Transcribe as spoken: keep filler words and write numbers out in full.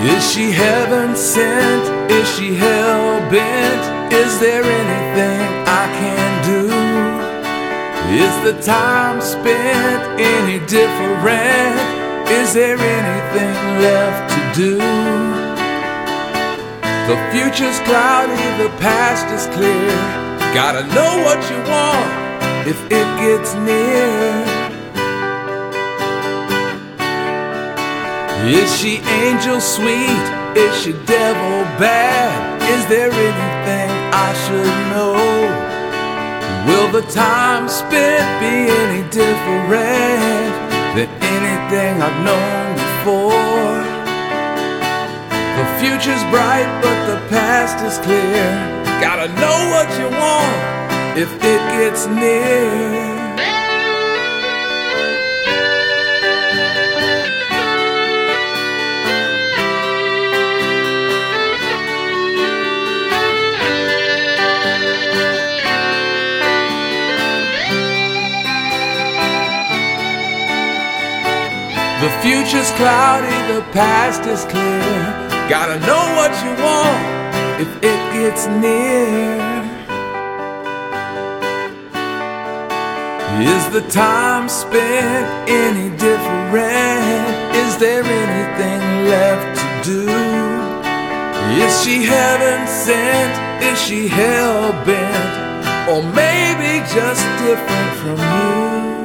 Is she heaven sent? Is she hell bent? Is there anything I can do? Is the time spent any different? Is there anything left to do? The future's cloudy, the past is clear. Gotta know what you want if it gets near. Is she angel sweet? Is she devil bad? Is there anything I should know? Will the time spent be any different than anything I've known before? The future's bright but the past is clear. Gotta know what you want if it gets near. The future's cloudy, the past is clear. Gotta know what you want if it gets near. Is the time spent any different? Is there anything left to do? Is she heaven sent? Is she hell bent? Or maybe just different from you?